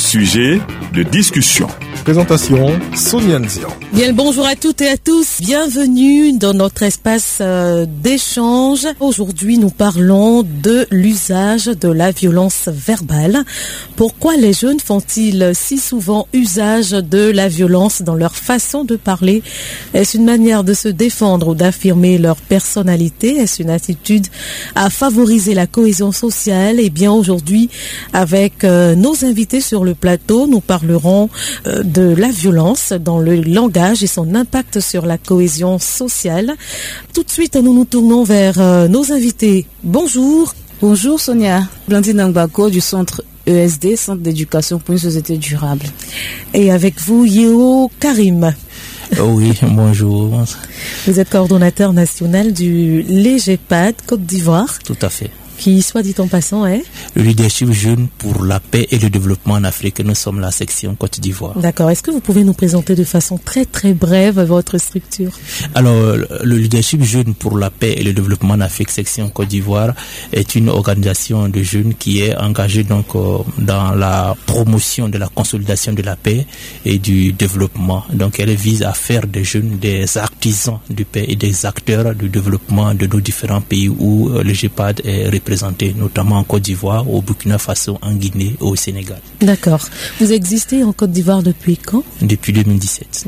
Sujet de discussion. Présentation, Sonia Nzian. Bien le bonjour à toutes et à tous. Bienvenue dans notre espace d'échange. Aujourd'hui, nous parlons de l'usage de la violence verbale. Pourquoi les jeunes font-ils si souvent usage de la violence dans leur façon de parler? Est-ce une manière de se défendre ou d'affirmer leur personnalité? Est-ce une attitude à favoriser la cohésion sociale? Eh bien, aujourd'hui, avec nos invités sur le plateau, nous parlerons de la violence dans le langage et son impact sur la cohésion sociale. Tout de suite, nous nous tournons vers nos invités. Bonjour. Bonjour Sonia, Blandine Ngbako du centre ESD, Centre d'éducation pour une société durable. Et avec vous, Yeo Karim. Oui, bonjour. Vous êtes coordonnateur national du LEGEPAD Côte d'Ivoire. Tout à fait. Qui, soit dit en passant, est le leadership jeune pour la paix et le développement en Afrique. Nous sommes la section Côte d'Ivoire. D'accord. Est-ce que vous pouvez nous présenter de façon très très brève votre structure? Alors, le leadership jeune pour la paix et le développement en Afrique, section Côte d'Ivoire, est une organisation de jeunes qui est engagée donc dans la promotion de la consolidation de la paix et du développement. Donc, elle vise à faire des jeunes des artisans de paix et des acteurs du développement de nos différents pays où le GEPAD est représenté, notamment en Côte d'Ivoire, au Burkina Faso, en Guinée et au Sénégal. D'accord. Vous existez en Côte d'Ivoire depuis quand? Depuis 2017.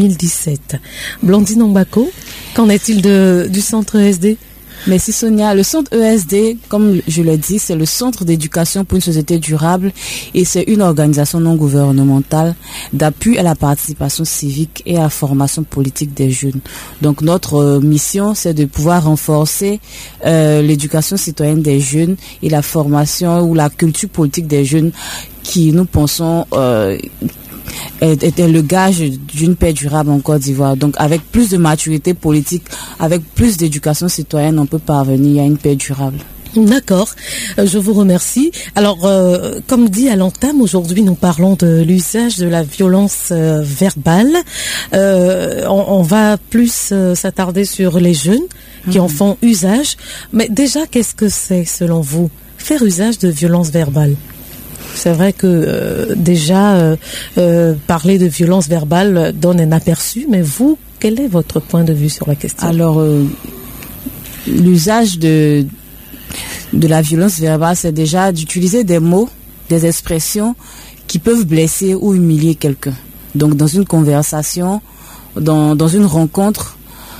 2017. Blandine Ngbako, qu'en est-il du centre ESD? Merci Sonia. Le centre ESD, comme je l'ai dit, c'est le centre d'éducation pour une société durable et c'est une organisation non gouvernementale d'appui à la participation civique et à la formation politique des jeunes. Donc notre mission, c'est de pouvoir renforcer l'éducation citoyenne des jeunes et la formation ou la culture politique des jeunes qui, nous pensons, était le gage d'une paix durable en Côte d'Ivoire. Donc avec plus de maturité politique, avec plus d'éducation citoyenne, on peut parvenir à une paix durable. D'accord, je vous remercie. Alors, comme dit à l'entame, aujourd'hui nous parlons de l'usage de la violence verbale. On va plus s'attarder sur les jeunes qui en font usage. Mais déjà, qu'est-ce que c'est selon vous, faire usage de violence verbale? C'est vrai que déjà, parler de violence verbale donne un aperçu, mais vous, quel est votre point de vue sur la question? Alors, l'usage de la violence verbale, c'est déjà d'utiliser des mots, des expressions qui peuvent blesser ou humilier quelqu'un. Donc, dans une conversation, dans une rencontre,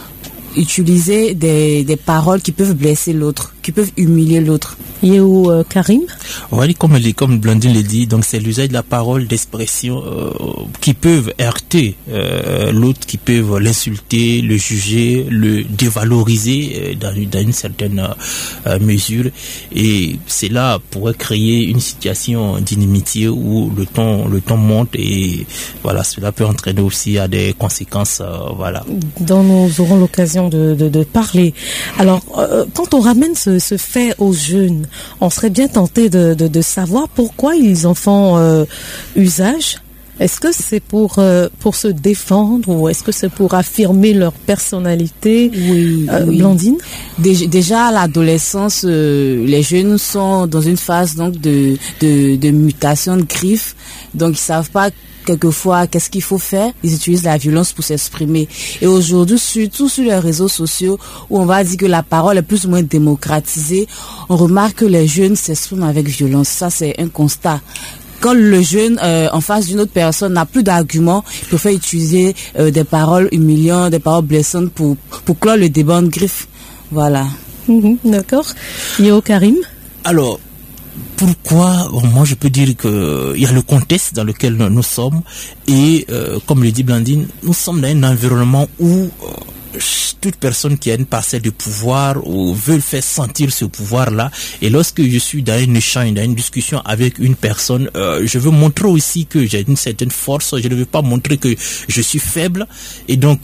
utiliser des paroles qui peuvent blesser l'autre, qui peuvent humilier l'autre. Yeo Karim? Oui, comme Blandine l'a dit, donc c'est l'usage de la parole, d'expressions qui peuvent heurter l'autre, qui peuvent l'insulter, le juger, le dévaloriser dans une certaine mesure. Et cela pourrait créer une situation d'inimitié où le ton monte et voilà, cela peut entraîner aussi à des conséquences, voilà. Dont nous aurons l'occasion de parler. Alors, quand on ramène ce fait aux jeunes, on serait bien tenté de savoir pourquoi ils en font usage. Est-ce que c'est pour se défendre ou est-ce que c'est pour affirmer leur personnalité? Oui. Blandine? Déjà à l'adolescence, les jeunes sont dans une phase donc de mutation de griffes, donc ils savent pas quelquefois qu'est-ce qu'il faut faire. Ils utilisent la violence pour s'exprimer. Et aujourd'hui, surtout sur les réseaux sociaux, où on va dire que la parole est plus ou moins démocratisée, on remarque que les jeunes s'expriment avec violence. Ça, c'est un constat. Quand le jeune en face d'une autre personne n'a plus d'arguments, il préfère utiliser des paroles humiliantes, des paroles blessantes pour clore le débat en griffe. Voilà. D'accord. Yeo Karim? Alors, pourquoi? Moi, je peux dire que il y a le contexte dans lequel nous sommes et, comme le dit Blandine, nous sommes dans un environnement où toute personne qui a une parcelle de pouvoir ou veut faire sentir ce pouvoir-là. Et lorsque je suis dans un échange, dans une discussion avec une personne, je veux montrer aussi que j'ai une certaine force. Je ne veux pas montrer que je suis faible. Et donc,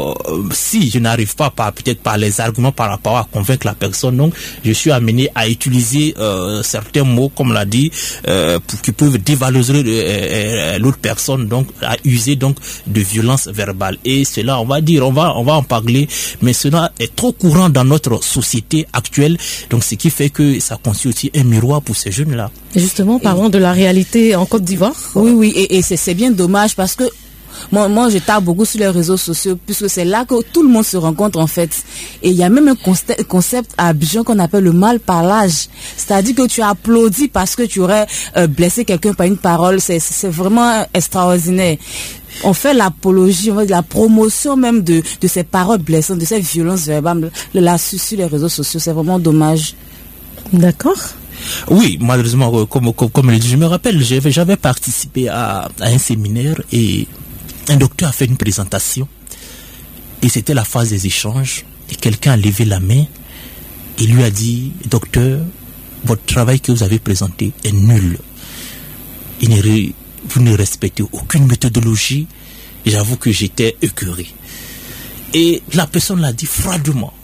si je n'arrive pas peut-être par les arguments par rapport à convaincre la personne, donc je suis amené à utiliser certains mots, comme l'a dit, qui peuvent dévaloriser l'autre personne, donc à user donc de violence verbale. Et cela, on va dire, on va en parler parler, mais cela est trop courant dans notre société actuelle, donc ce qui fait que ça constitue aussi un miroir pour ces jeunes-là. Justement, parlons de la réalité en Côte d'Ivoire. Oui, et c'est bien dommage parce que moi je tape beaucoup sur les réseaux sociaux puisque c'est là que tout le monde se rencontre en fait. Et il y a même un concept à Abidjan qu'on appelle le mal-parlage. C'est-à-dire que tu applaudis parce que tu aurais blessé quelqu'un par une parole. C'est vraiment extraordinaire. On fait l'apologie, on fait la promotion même de ces paroles blessantes, de ces violences verbales là sur les réseaux sociaux. C'est vraiment dommage. D'accord. Oui, malheureusement, comme je me rappelle, j'avais participé à un séminaire et un docteur a fait une présentation et c'était la phase des échanges et quelqu'un a levé la main et lui a dit: docteur, votre travail que vous avez présenté est nul. Vous ne respectez aucune méthodologie. Et j'avoue que j'étais écœuré. Et la personne l'a dit froidement.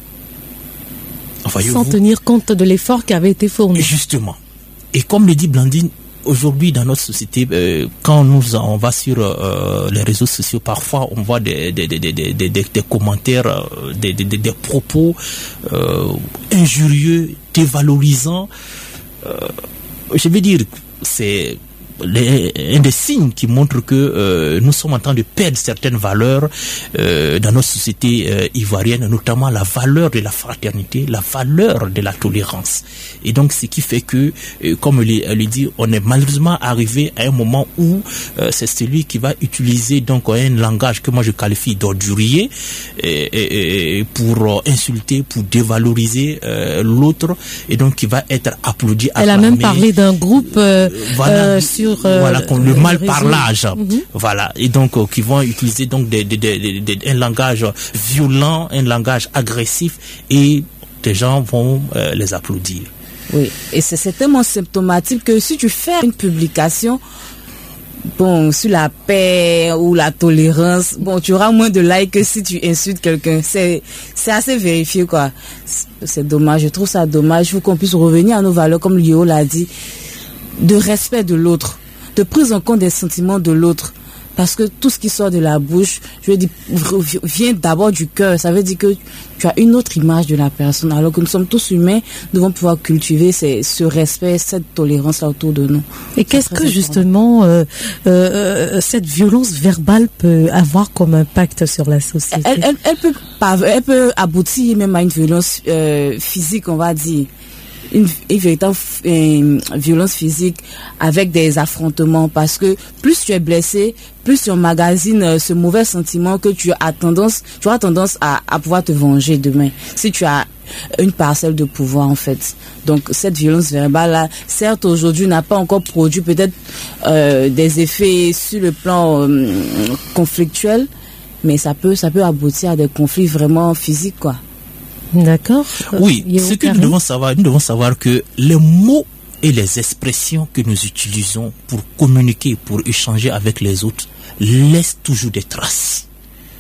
Sans tenir compte de l'effort qui avait été fourni. Justement. Et comme le dit Blandine, aujourd'hui dans notre société, quand on va sur les réseaux sociaux, parfois on voit des commentaires, des propos injurieux, dévalorisants. Je veux dire, c'est un des signes qui montre que nous sommes en train de perdre certaines valeurs dans notre société ivoirienne, notamment la valeur de la fraternité, la valeur de la tolérance. Et donc ce qui fait que, comme elle le dit, on est malheureusement arrivé à un moment où c'est celui qui va utiliser donc un langage que moi je qualifie d'ordurier pour insulter, pour dévaloriser l'autre, et donc qui va être applaudi. Elle a même parlé d'un groupe sur le mal-parlage, voilà, et donc qui vont utiliser donc un langage violent, un langage agressif, et des gens vont les applaudir. Oui, et c'est tellement symptomatique que si tu fais une publication sur la paix ou la tolérance, tu auras moins de likes que si tu insultes quelqu'un. C'est assez vérifié, quoi. C'est dommage, je trouve ça dommage. Il faut qu'on puisse revenir à nos valeurs, comme Léo l'a dit, de respect de l'autre, de prise en compte des sentiments de l'autre. Parce que tout ce qui sort de la bouche, je veux dire, vient d'abord du cœur. Ça veut dire que tu as une autre image de la personne. Alors que nous sommes tous humains, nous devons pouvoir cultiver ce respect, cette tolérance-là autour de nous. Et qu'est-ce que justement cette violence verbale peut avoir comme impact sur la société? Elle peut aboutir même à une violence physique, on va dire. Une véritable violence physique avec des affrontements, parce que plus tu es blessé, plus tu emmagasines ce mauvais sentiment que tu auras tendance à pouvoir te venger demain si tu as une parcelle de pouvoir en fait. Donc cette violence verbale là, certes aujourd'hui n'a pas encore produit peut-être des effets sur le plan conflictuel, mais ça peut aboutir à des conflits vraiment physiques, quoi. D'accord. Oui, ce que nous devons savoir que les mots et les expressions que nous utilisons pour communiquer, pour échanger avec les autres, laissent toujours des traces.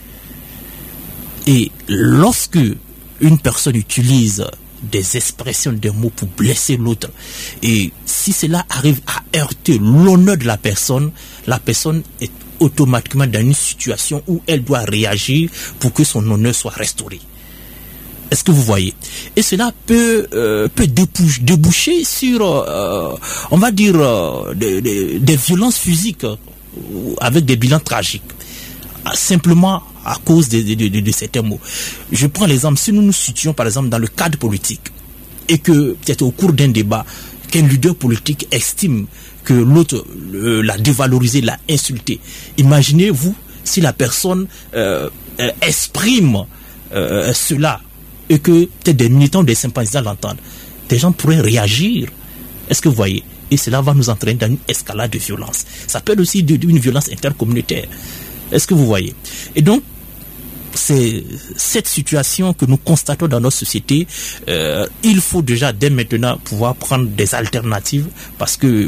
Et lorsque une personne utilise des expressions, des mots pour blesser l'autre, et si cela arrive à heurter l'honneur de la personne est automatiquement dans une situation où elle doit réagir pour que son honneur soit restauré. Est-ce que vous voyez? Et cela peut déboucher sur, on va dire, des violences physiques avec des bilans tragiques, simplement à cause de certains mots. Je prends l'exemple, si nous nous situons par exemple dans le cadre politique, et que peut-être au cours d'un débat, qu'un leader politique estime que l'autre l'a dévalorisé, l'a insulté. Imaginez-vous si la personne exprime cela, et que peut-être des militants, des sympathisants l'entendent. Des gens pourraient réagir. Est-ce que vous voyez? Et cela va nous entraîner dans une escalade de violence. Ça peut être aussi une violence intercommunautaire. Est-ce que vous voyez? Et donc, c'est cette situation que nous constatons dans notre société. Il faut déjà dès maintenant pouvoir prendre des alternatives, parce que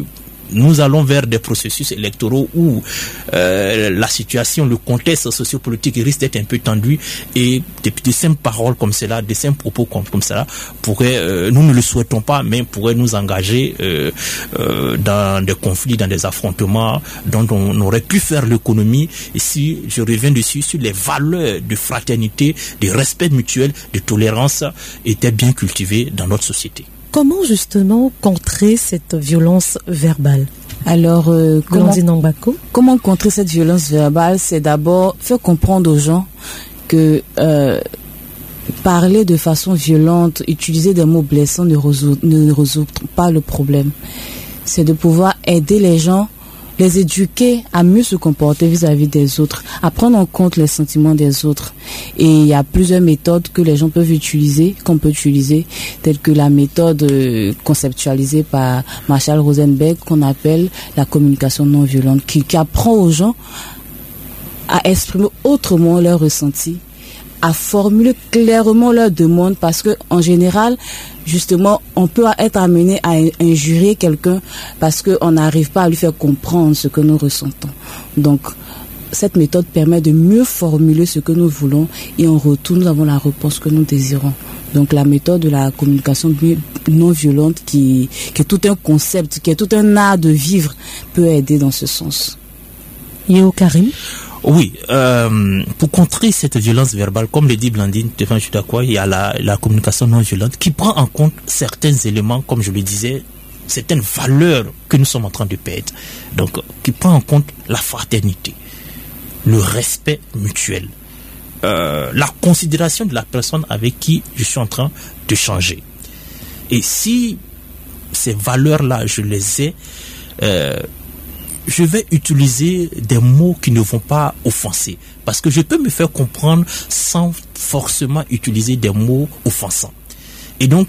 nous allons vers des processus électoraux où la situation, le contexte sociopolitique risque d'être un peu tendu, et des simples paroles comme cela, des simples propos comme cela pourraient, nous ne le souhaitons pas, mais pourraient nous engager dans des conflits, dans des affrontements dont on aurait pu faire l'économie. Et si je reviens dessus, sur les valeurs de fraternité, de respect mutuel, de tolérance étaient bien cultivées dans notre société. Comment justement contrer cette violence verbale? Alors, comment contrer cette violence verbale? C'est d'abord faire comprendre aux gens que parler de façon violente, utiliser des mots blessants ne résout pas le problème. C'est de pouvoir aider les gens, les éduquer à mieux se comporter vis-à-vis des autres, à prendre en compte les sentiments des autres. Et il y a plusieurs méthodes que les gens peuvent utiliser, qu'on peut utiliser, telles que la méthode conceptualisée par Marshall Rosenberg, qu'on appelle la communication non violente, qui apprend aux gens à exprimer autrement leurs ressentis, à formuler clairement leurs demandes, parce que en général, justement, on peut être amené à injurier quelqu'un parce qu'on n'arrive pas à lui faire comprendre ce que nous ressentons. Donc, cette méthode permet de mieux formuler ce que nous voulons, et en retour, nous avons la réponse que nous désirons. Donc, la méthode de la communication non violente, qui est tout un concept, qui est tout un art de vivre, peut aider dans ce sens. Yeo Karim? Oui, pour contrer cette violence verbale, comme le dit Blandine, il y a la communication non violente qui prend en compte certains éléments, comme je le disais, certaines valeurs que nous sommes en train de perdre. Donc, qui prend en compte la fraternité, le respect mutuel, la considération de la personne avec qui je suis en train de changer. Et si ces valeurs-là, je les ai, je vais utiliser des mots qui ne vont pas offenser. Parce que je peux me faire comprendre sans forcément utiliser des mots offensants. Et donc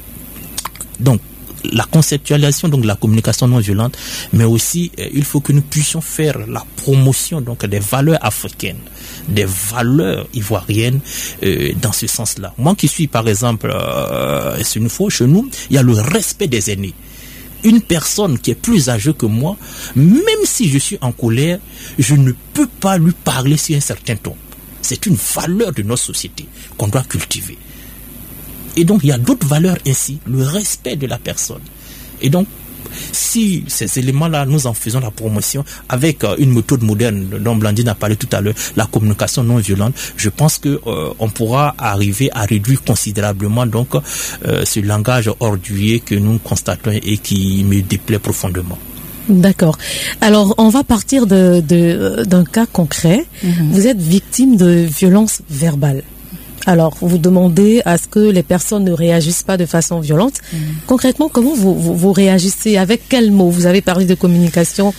la conceptualisation, donc la communication non violente, mais aussi il faut que nous puissions faire la promotion donc des valeurs africaines, des valeurs ivoiriennes dans ce sens-là. Moi qui suis par exemple, chez nous, il y a le respect des aînés. Une personne qui est plus âgée que moi, même si je suis en colère, je ne peux pas lui parler sur un certain ton. C'est une valeur de notre société qu'on doit cultiver. Et donc, il y a d'autres valeurs ainsi, le respect de la personne. Et donc, si ces éléments-là, nous en faisons la promotion avec une méthode moderne dont Blandine a parlé tout à l'heure, la communication non violente, je pense que on pourra arriver à réduire considérablement donc ce langage ordurier que nous constatons et qui me déplaît profondément. D'accord. Alors, on va partir d'un cas concret. Vous êtes victime de violences verbales. Alors, vous demandez à ce que les personnes ne réagissent pas de façon violente. Concrètement, comment vous réagissez? Avec quels mots? Vous avez parlé de communication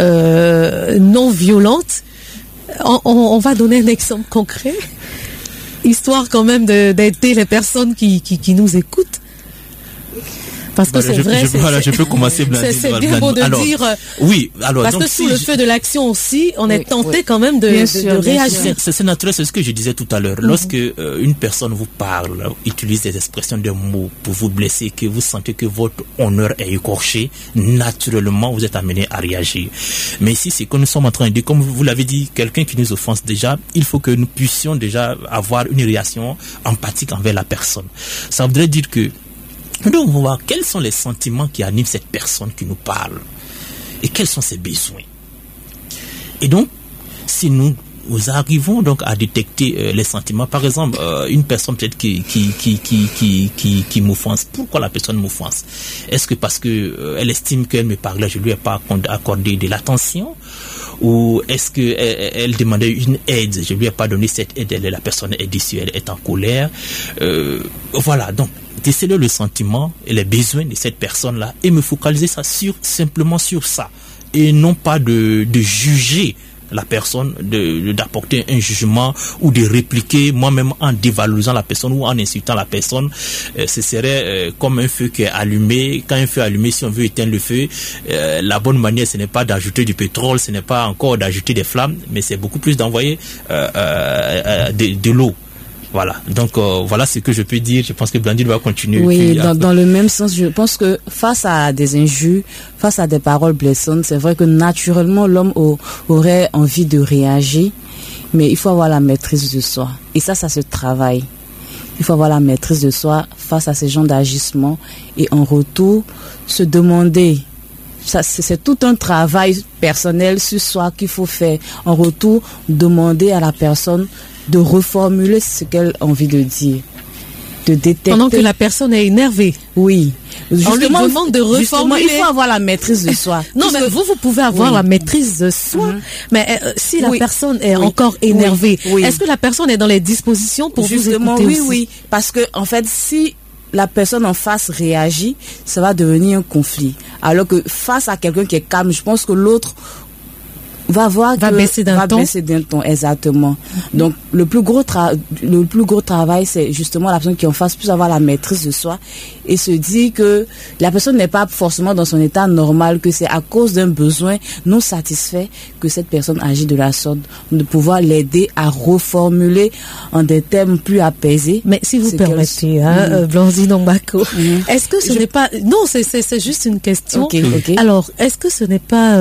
non violente. On va donner un exemple concret, histoire quand même d'aider les personnes qui nous écoutent. Parce que c'est vrai, je peux commencer. C'est bien beau de dire. Oui, alors parce donc, que sous le feu de l'action aussi, on est tenté quand même de réagir. C'est naturel, c'est ce que je disais tout à l'heure. Lorsque une personne vous parle, utilise des expressions, des mots pour vous blesser, que vous sentez que votre honneur est écorché, naturellement vous êtes amené à réagir. Mais ici, c'est que nous sommes en train de dire, comme vous l'avez dit, quelqu'un qui nous offense déjà, il faut que nous puissions déjà avoir une réaction empathique envers la personne. Ça voudrait dire que nous devons voir quels sont les sentiments qui animent cette personne qui nous parle et quels sont ses besoins. Et donc, si nous arrivons donc à détecter les sentiments, par exemple, une personne peut-être qui m'offense, pourquoi la personne m'offense? Est-ce que parce que elle estime qu'elle me parlait, je lui ai pas accordé de l'attention? Ou est-ce que elle demandait une aide, je lui ai pas donné cette aide, la personne est déçue, elle est en colère. Voilà, donc déceler le sentiment et les besoins de cette personne-là et me focaliser simplement sur ça, et non pas de juger la personne, d'apporter un jugement ou de répliquer moi-même en dévalorisant la personne ou en insultant la personne. Ce serait comme un feu qui est allumé. Quand un feu est allumé, si on veut éteindre le feu, la bonne manière, ce n'est pas d'ajouter du pétrole, ce n'est pas encore d'ajouter des flammes, mais c'est beaucoup plus d'envoyer de l'eau. Voilà. Donc voilà ce que je peux dire. Je pense que Blandine va continuer. Oui, dans le même sens, je pense que face à des injures, face à des paroles blessantes, c'est vrai que naturellement l'homme aurait envie de réagir, mais il faut avoir la maîtrise de soi. Et ça se travaille. Il faut avoir la maîtrise de soi face à ces genres d'agissements et en retour se demander. Ça, c'est tout un travail personnel sur soi qu'il faut faire. En retour, demander à la personne de reformuler ce qu'elle a envie de dire, de détecter. Pendant que la personne est énervée. Oui. On lui demande de reformuler. Il faut avoir la maîtrise de soi. Non, mais vous pouvez avoir la maîtrise de soi, mais si la personne est encore énervée, est-ce que la personne est dans les dispositions pour vous écouter aussi? Oui, parce que en fait, si la personne en face réagit, ça va devenir un conflit. Alors que face à quelqu'un qui est calme, je pense que l'autre va baisser d'un ton, exactement. Donc le plus gros travail, c'est justement la personne qui en face puisse avoir la maîtrise de soi et se dire que la personne n'est pas forcément dans son état normal, que c'est à cause d'un besoin non satisfait que cette personne agit de la sorte, de pouvoir l'aider à reformuler en des termes plus apaisés. Mais si vous permettez, Blandine Ombako, est-ce que ce n'est pas... Non, c'est juste une question. Okay. Alors, est-ce que ce n'est pas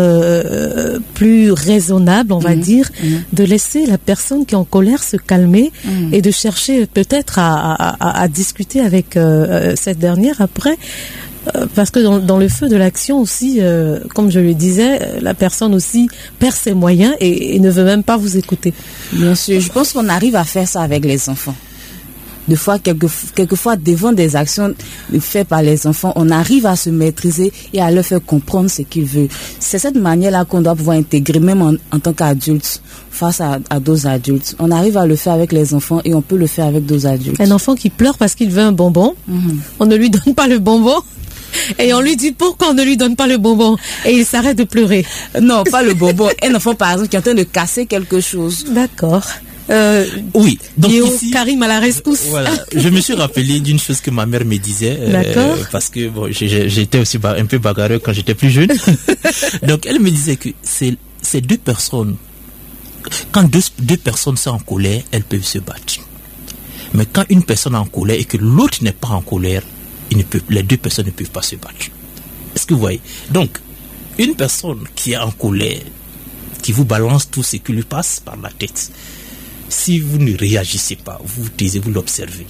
plus raisonnable, on va dire, de laisser la personne qui est en colère se calmer et de chercher peut-être à discuter avec cette dernière après, parce que dans le feu de l'action aussi, comme je le disais, la personne aussi perd ses moyens et ne veut même pas vous écouter. Bien sûr, je pense qu'on arrive à faire ça avec les enfants. Des fois, quelquefois, devant des actions faites par les enfants, on arrive à se maîtriser et à leur faire comprendre ce qu'ils veulent. C'est cette manière-là qu'on doit pouvoir intégrer, même en tant qu'adulte, face à d'autres adultes. On arrive à le faire avec les enfants et on peut le faire avec d'autres adultes. Un enfant qui pleure parce qu'il veut un bonbon, on ne lui donne pas le bonbon. Et on lui dit pourquoi on ne lui donne pas le bonbon. Et il s'arrête de pleurer. Non, pas le bonbon. Un enfant, par exemple, qui est en train de casser quelque chose. D'accord. Oui, donc ici, Karim à la rescousse. Voilà, je me suis rappelé d'une chose que ma mère me disait, parce que bon, j'étais aussi un peu bagarreur quand j'étais plus jeune. Donc elle me disait que ces deux personnes, quand deux personnes sont en colère, elles peuvent se battre. Mais quand une personne est en colère et que l'autre n'est pas en colère, les deux personnes ne peuvent pas se battre. Est-ce que vous voyez? Donc, une personne qui est en colère, qui vous balance tout ce qui lui passe par la tête, si vous ne réagissez pas, vous vous taisez, vous l'observez,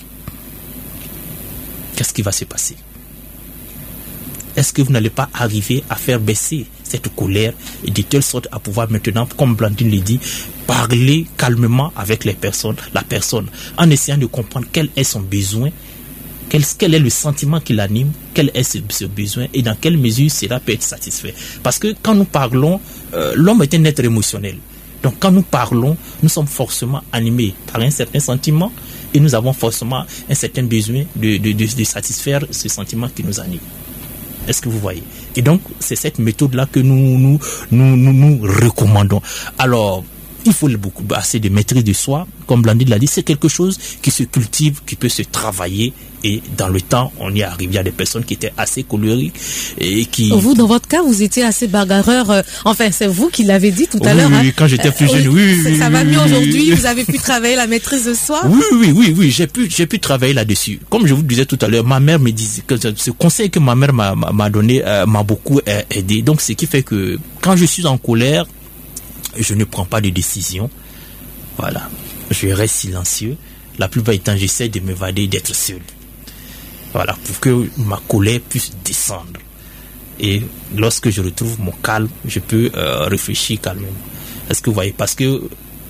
qu'est-ce qui va se passer? Est-ce que vous n'allez pas arriver à faire baisser cette colère et de telle sorte à pouvoir maintenant, comme Blandine le dit, parler calmement avec la personne, en essayant de comprendre quel est son besoin, quel est le sentiment qui l'anime, quel est ce besoin et dans quelle mesure cela peut être satisfait. Parce que quand nous parlons, l'homme est un être émotionnel. Donc quand nous parlons, nous sommes forcément animés par un certain sentiment et nous avons forcément un certain besoin de satisfaire ce sentiment qui nous anime. Est-ce que vous voyez? Et donc c'est cette méthode-là que nous recommandons. Alors, il faut assez de maîtrise de soi, comme Blandine l'a dit, c'est quelque chose qui se cultive, qui peut se travailler et dans le temps, on y arrive. Il y a des personnes qui étaient assez colériques et qui... Vous, dans votre cas, vous étiez assez bagarreur. Enfin, c'est vous qui l'avez dit tout à l'heure. Oui, quand j'étais plus jeune, ça va mieux aujourd'hui. Vous avez pu travailler la maîtrise de soi. Oui, j'ai pu travailler là-dessus. Comme je vous disais tout à l'heure, ma mère me disait que ce conseil que ma mère m'a donné m'a beaucoup aidé. Donc, ce qui fait que quand je suis en colère, je ne prends pas de décision. Voilà. Je reste silencieux. La plupart du temps, j'essaie de m'évader, d'être seul. Voilà, pour que ma colère puisse descendre. Et lorsque je retrouve mon calme, je peux réfléchir calmement. Est-ce que vous voyez? Parce que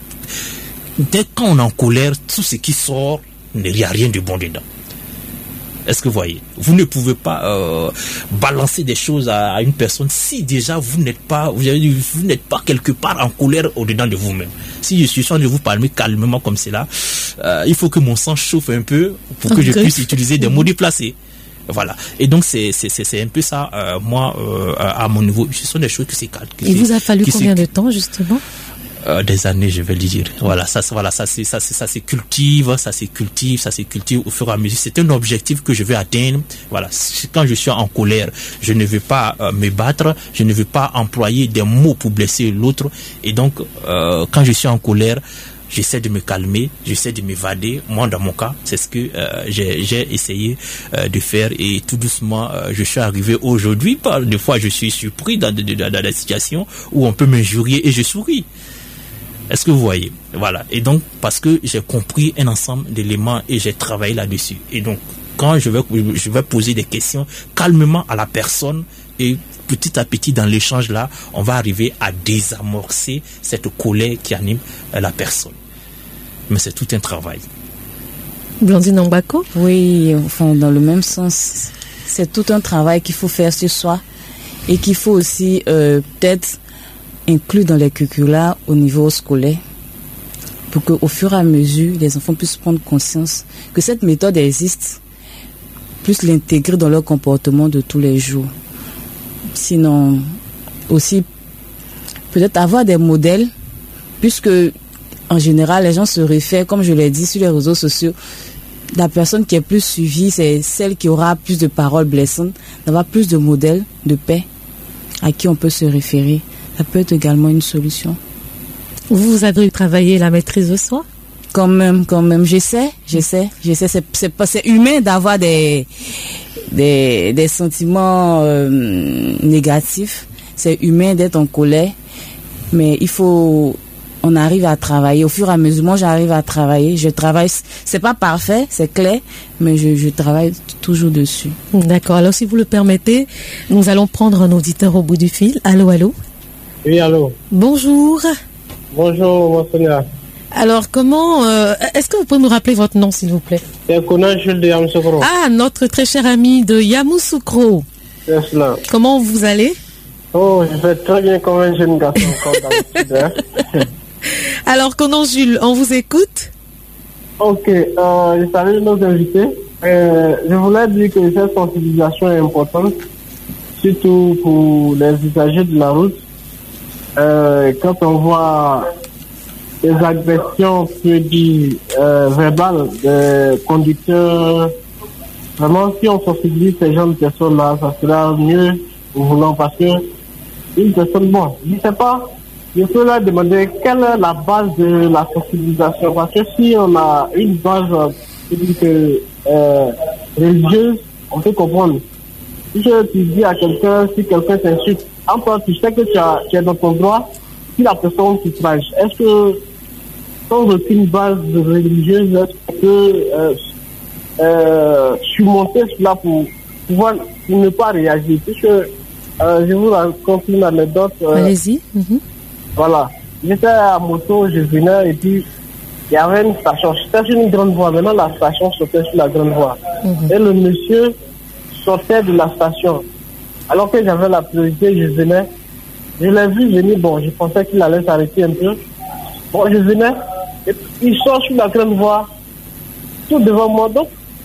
dès qu'on est en colère, tout ce qui sort, il n'y a rien de bon dedans. Est-ce que vous voyez? Vous ne pouvez pas balancer des choses à une personne si déjà vous n'êtes pas quelque part en colère au-dedans de vous-même. Si je suis en train de vous parler calmement comme cela, il faut que mon sang chauffe un peu pour que je puisse utiliser des mots déplacés. Voilà. Et donc c'est un peu ça, moi, à mon niveau. Ce sont des choses qui se calment. Il vous a fallu combien de temps, justement? Des années, je vais le dire. Voilà, ça se cultive au fur et à mesure. C'est un objectif que je veux atteindre. Voilà, quand je suis en colère, je ne veux pas me battre, je ne veux pas employer des mots pour blesser l'autre. Et donc, quand je suis en colère, j'essaie de me calmer, j'essaie de m'évader. Moi, dans mon cas, c'est ce que j'ai essayé de faire, et tout doucement, je suis arrivé aujourd'hui. Des fois, je suis surpris dans la situation où on peut m'injurier et je souris. Est-ce que vous voyez? Voilà. Et donc, parce que j'ai compris un ensemble d'éléments et j'ai travaillé là-dessus. Et donc, quand je vais poser des questions calmement à la personne, et petit à petit dans l'échange là, on va arriver à désamorcer cette colère qui anime la personne. Mais c'est tout un travail. Blandine Ambako? Oui, enfin dans le même sens, c'est tout un travail qu'il faut faire sur soi et qu'il faut aussi peut-être inclure dans les curricula au niveau scolaire, pour qu'au fur et à mesure les enfants puissent prendre conscience que cette méthode existe, puissent l'intégrer dans leur comportement de tous les jours. Sinon, aussi, peut-être avoir des modèles, puisque en général, les gens se réfèrent, comme je l'ai dit, sur les réseaux sociaux. La personne qui est plus suivie, c'est celle qui aura plus de paroles blessantes, d'avoir plus de modèles de paix à qui on peut se référer. Ça peut être également une solution. Vous avez travaillé la maîtrise de soi? Quand même, j'essaie. C'est humain d'avoir des sentiments négatifs. C'est humain d'être en colère, mais on arrive à travailler. Au fur et à mesure, moi j'arrive à travailler. Je travaille, c'est pas parfait, c'est clair, mais je travaille toujours dessus. D'accord, alors si vous le permettez, nous allons prendre un auditeur au bout du fil. Allô? Oui, allô. Bonjour. Bonjour, Sonia. Alors, est-ce que vous pouvez nous rappeler votre nom, s'il vous plaît? C'est Konan Jules de Yamoussoukro. Ah, notre très cher ami de Yamoussoukro. C'est cela. Comment vous allez? Oh, je vais très bien comme un jeune garçon, comme d'habitude. Alors, Konan Jules, on vous écoute? Ok, je salue nos invités. Je voulais dire que cette sensibilisation est importante, surtout pour les usagers de la route. Quand on voit des agressions, verbales des conducteurs, vraiment, si on sensibilise ces gens de personnes-là, ça sera mieux, nous voulons, parce que une personne, bon, je ne sais pas, je peux leur demander quelle est la base de la sensibilisation, parce que si on a une base religieuse, on peut comprendre. Si tu dis à quelqu'un, si quelqu'un t'insulte, encore tu sais que tu es dans ton droit, si la personne t'outrage, est-ce que sans aucune base religieuse, est-ce que surmonter cela pour pouvoir ne pas réagir? Puisque je vous raconte une anecdote. Allez-y. Voilà. J'étais à moto, je venais et puis il y avait une station. C'était sur une grande voie. Maintenant, la station sortait sur la grande voie. Et le monsieur sortait de la station. Alors que j'avais la priorité, je venais. Je l'ai vu venir. Bon, je pensais qu'il allait s'arrêter un peu. Bon, je venais. Et il sort sur la grande voie, tout devant moi. Donc,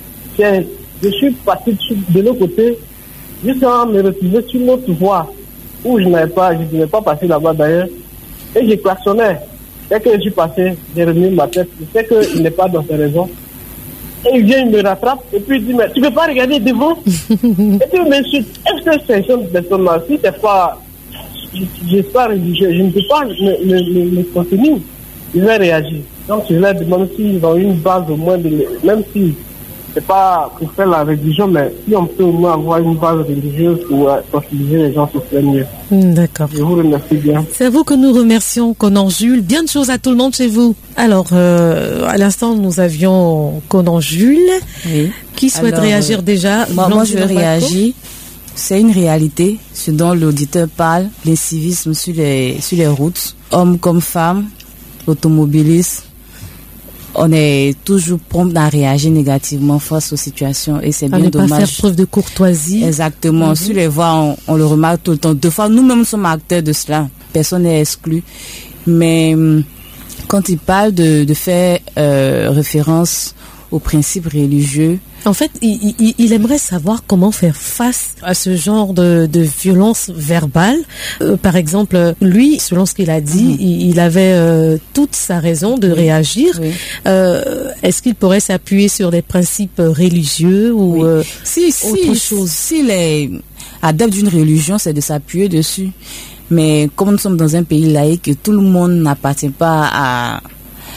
je suis parti de l'autre côté, jusqu'à me retrouver sur l'autre voie, où je ne devais pas passer là-bas d'ailleurs. Et je klaxonnais. Dès que je suis passé, j'ai remis ma tête. Je sais qu'il n'est pas dans ses raisons. Et il vient, il me rattrape, et puis il dit, mais tu ne peux pas regarder devant? Et puis il m'insulte. Est-ce que c'est une personne-là? Si c'est pas, je suis pas religieux, je ne peux pas me contenir. Il va réagir. Donc je leur demande s'ils ont une base au moins, même si c'est pas pour faire la religion, mais si on peut au moins avoir une base religieuse pour sensibiliser les gens, ce serait mieux. D'accord. Je vous remercie bien. C'est à vous que nous remercions, Konan Jules. Bien de choses à tout le monde chez vous. Alors, à l'instant, nous avions Konan Jules qui souhaite réagir déjà. Moi, je réagis. C'est une réalité, ce dont l'auditeur parle, l'incivisme sur les routes, hommes comme femmes, automobilistes. On est toujours prompt à réagir négativement face aux situations et c'est bien dommage. Ne pas faire preuve de courtoisie. Exactement. Sur les voies, on le remarque tout le temps. Deux fois, nous-mêmes sommes acteurs de cela. Personne n'est exclu. Mais quand il parle de faire référence aux principes religieux, en fait, il aimerait savoir comment faire face à ce genre de violence verbale. Par exemple, lui, selon ce qu'il a dit, il avait toute sa raison de réagir. Oui. Est-ce qu'il pourrait s'appuyer sur des principes religieux ou autre chose? S'il est adepte d'une religion, c'est de s'appuyer dessus. Mais comme nous sommes dans un pays laïque, tout le monde n'appartient pas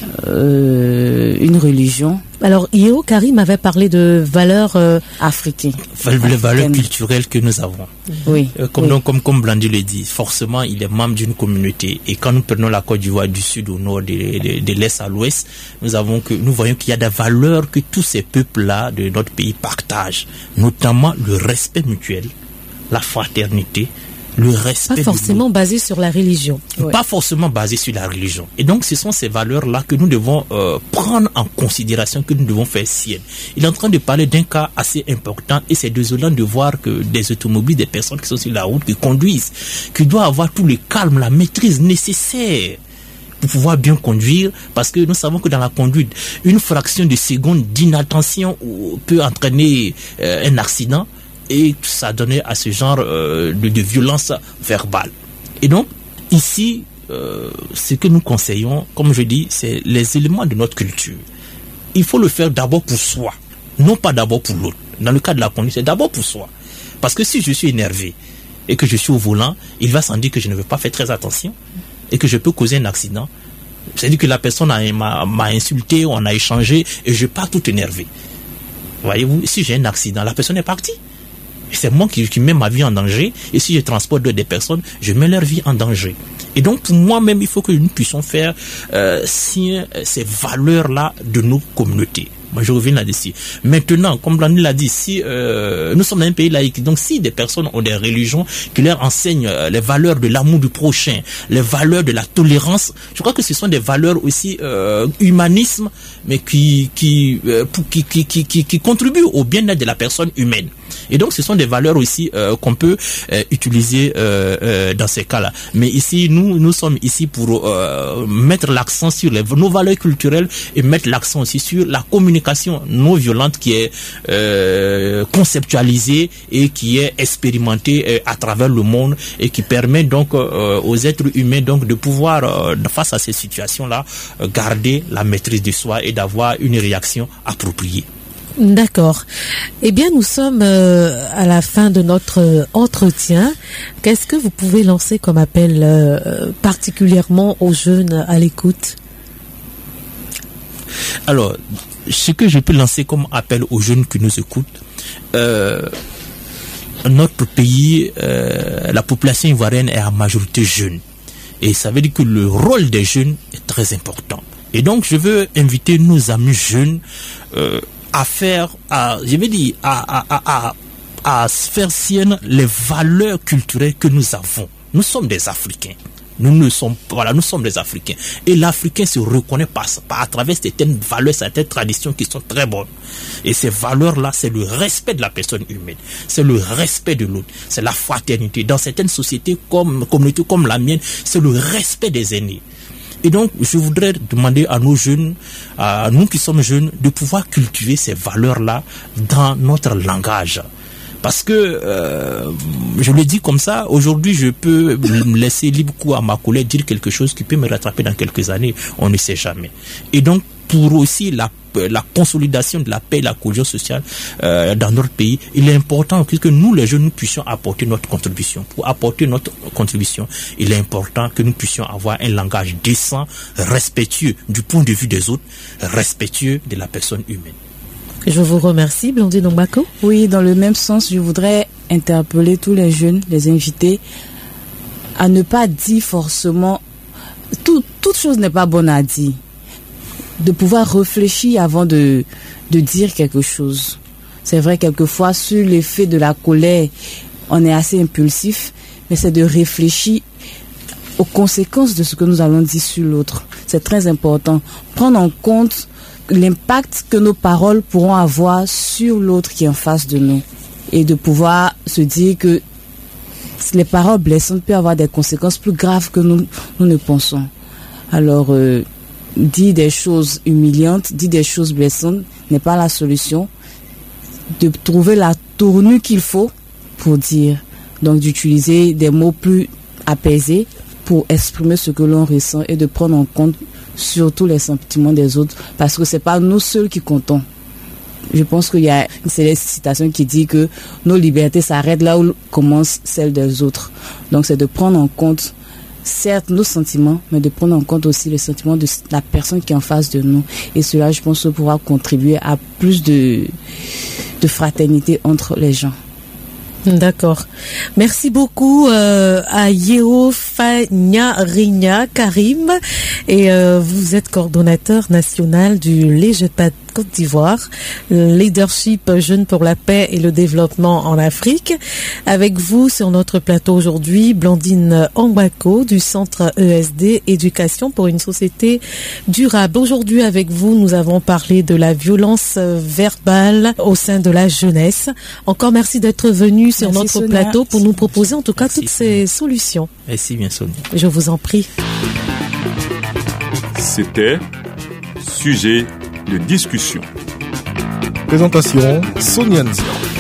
une religion. Alors, Yeo Karim avait parlé de valeurs africaines. Les valeurs culturelles que nous avons. Oui. Comme Blandine le dit, forcément, il est membre d'une communauté. Et quand nous prenons la Côte d'Ivoire du sud au nord, de l'est à l'ouest, nous voyons qu'il y a des valeurs que tous ces peuples-là de notre pays partagent. Notamment le respect mutuel, la fraternité, le respect. Pas forcément basé sur la religion. Pas forcément basé sur la religion. Et donc, ce sont ces valeurs-là que nous devons prendre en considération, que nous devons faire siennes. Il est en train de parler d'un cas assez important et c'est désolant de voir que des automobiles, des personnes qui sont sur la route, qui conduisent, qui doivent avoir tout le calme, la maîtrise nécessaire pour pouvoir bien conduire, parce que nous savons que dans la conduite, une fraction de seconde d'inattention peut entraîner un accident. Et ça donnait à ce genre de violence verbale. Et donc, ici, ce que nous conseillons, comme je dis, c'est les éléments de notre culture. Il faut le faire d'abord pour soi, non pas d'abord pour l'autre. Dans le cas de la conduite, c'est d'abord pour soi. Parce que si je suis énervé et que je suis au volant, il va sans dire que je ne vais pas faire très attention et que je peux causer un accident. C'est-à-dire que la personne m'a insulté, on a échangé et je pars tout énervé. Voyez-vous, si j'ai un accident, la personne est partie. C'est moi qui mets ma vie en danger. Et si je transporte des personnes, je mets leur vie en danger. Et donc, pour moi-même, il faut que nous puissions faire ces valeurs-là de nos communautés. Moi, je reviens là-dessus. Maintenant, comme Blandine l'a dit, si nous sommes dans un pays laïque, donc si des personnes ont des religions qui leur enseignent les valeurs de l'amour du prochain, les valeurs de la tolérance, je crois que ce sont des valeurs aussi humanisme, mais qui contribuent au bien-être de la personne humaine. Et donc, ce sont des valeurs aussi qu'on peut utiliser dans ces cas-là. Mais ici, nous sommes ici pour mettre l'accent sur nos valeurs culturelles et mettre l'accent aussi sur la communication non violente qui est conceptualisée et qui est expérimentée à travers le monde et qui permet donc aux êtres humains donc de pouvoir, face à ces situations-là, garder la maîtrise de soi et d'avoir une réaction appropriée. D'accord. Eh bien, nous sommes à la fin de notre entretien. Qu'est-ce que vous pouvez lancer comme appel particulièrement aux jeunes à l'écoute? Alors, ce que je peux lancer comme appel aux jeunes qui nous écoutent, notre pays, la population ivoirienne est en majorité jeune. Et ça veut dire que le rôle des jeunes est très important. Et donc, je veux inviter nos amis jeunes à faire sienne les valeurs culturelles que nous avons. Nous sommes des Africains. Nous sommes des Africains. Et l'Africain se reconnaît à travers certaines valeurs, certaines traditions qui sont très bonnes. Et ces valeurs-là, c'est le respect de la personne humaine. C'est le respect de l'autre. C'est la fraternité. Dans certaines sociétés, communautés comme la mienne, c'est le respect des aînés. Et donc, je voudrais demander à nos jeunes, à nous qui sommes jeunes, de pouvoir cultiver ces valeurs-là dans notre langage. Parce que, je le dis comme ça, aujourd'hui, je peux me laisser libre cours à ma collègue, dire quelque chose qui peut me rattraper dans quelques années. On ne sait jamais. Et donc, pour aussi la consolidation de la paix et la cohésion sociale dans notre pays, il est important que nous, les jeunes, nous puissions apporter notre contribution. Pour apporter notre contribution, il est important que nous puissions avoir un langage décent, respectueux du point de vue des autres, respectueux de la personne humaine. Je vous remercie, Blandine Ombako. Oui, dans le même sens, je voudrais interpeller tous les jeunes, les invités, à ne pas dire forcément... Toute chose n'est pas bonne à dire. De pouvoir réfléchir avant de dire quelque chose. C'est vrai, quelquefois, sur l'effet de la colère, on est assez impulsif, mais c'est de réfléchir aux conséquences de ce que nous allons dire sur l'autre. C'est très important. Prendre en compte l'impact que nos paroles pourront avoir sur l'autre qui est en face de nous. Et de pouvoir se dire que les paroles blessantes peuvent avoir des conséquences plus graves que nous ne pensons. Alors, dire des choses humiliantes, dire des choses blessantes n'est pas la solution. De trouver la tournure qu'il faut pour dire. Donc, d'utiliser des mots plus apaisés pour exprimer ce que l'on ressent et de prendre en compte surtout les sentiments des autres, parce que c'est pas nous seuls qui comptons. Je pense qu'il y a une célèbre citation qui dit que nos libertés s'arrêtent là où commence celle des autres. Donc c'est de prendre en compte certes nos sentiments, mais de prendre en compte aussi les sentiments de la personne qui est en face de nous. Et cela, je pense, pourra contribuer à plus de fraternité entre les gens. D'accord. Merci beaucoup à Yeo Fanyarinya Karim, et vous êtes coordonnateur national du LEJEPAD Côte d'Ivoire, Leadership Jeunes pour la paix et le développement en Afrique. Avec vous sur notre plateau aujourd'hui, Blandine Ambako du centre ESD Éducation pour une société durable. Aujourd'hui avec vous, nous avons parlé de la violence verbale au sein de la jeunesse. Encore merci d'être venu sur notre Sonia. plateau pour nous proposer en tout cas Merci, toutes ces solutions. Merci bien, Sonia. Je vous en prie. C'était Sujet de discussion. Présentation Sonia Nzian.